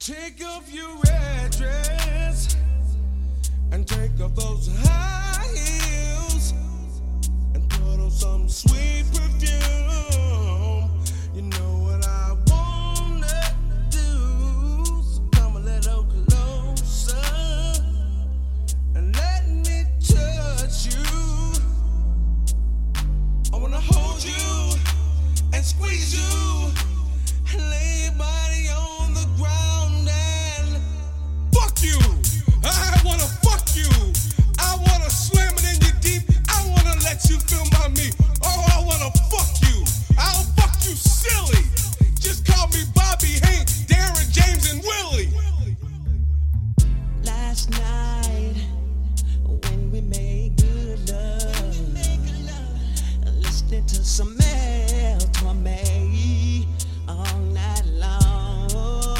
Take off your red dress and take off those high heels and put on some sweet perfume. You know what I wanna do, so come a little closer and let me touch you. I wanna hold you and squeeze you and lay your body on the ground and fuck you. I wanna fuck you. I wanna slam it in you deep. I wanna let you feel my meat. Oh, I wanna fuck you. I'll fuck you silly. Just call me Bobby, Hank, Darren, James, and Willie. Last night, when we made good love, listening to some Mel Torme all night long.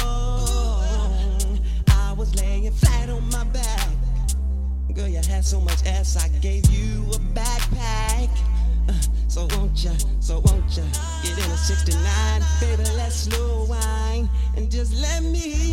I was laying flat on my back. Girl, you had so much ass, I gave you a backpack. So won't ya get in a 69, baby, let's slow wine and just let me